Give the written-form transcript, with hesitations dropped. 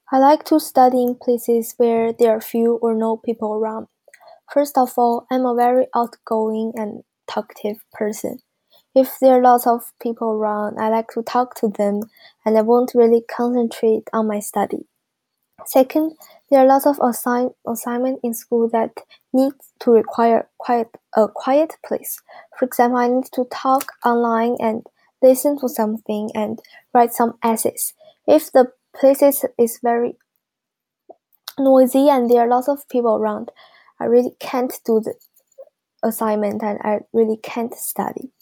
I like to study in places where there are few or no people around. First of all, I'm a very outgoing and talkative person. If there are lots of people around, I like to talk to them and I won't really concentrate on my study. Second, there are lots of assignment in school that need to require a quiet place. For example, I need to talk online and listen to something and write some essays. If the place is very noisy and there are lots of people around, I really can't do the assignment and I really can't study.